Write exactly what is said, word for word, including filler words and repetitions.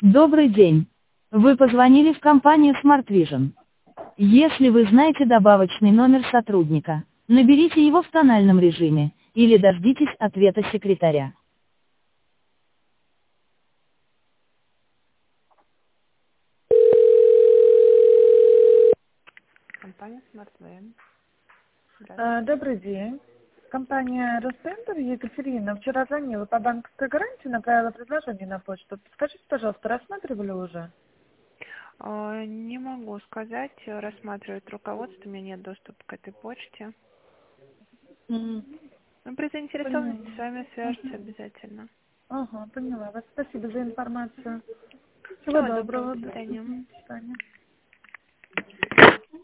Добрый день. Вы позвонили в компанию Smart Vision. Если вы знаете добавочный номер сотрудника, наберите его в тональном режиме, или дождитесь ответа секретаря. Компания SmartVan. А, Здравствуйте. Добрый день. Компания Росцентр, Екатерина. Вчера звонила по банковской гарантии, направила предложение на почту. Скажите, пожалуйста, рассматривали уже? А, Не могу сказать, рассматривает руководство, у меня нет доступа к этой почте. М, Ну, при Поняла. заинтересованности с вами свяжутся Ага. обязательно. Ага, поняла вас. Спасибо за информацию. Всего Всего доброго, доброго. до Да. свидания. Мгм. До свидания.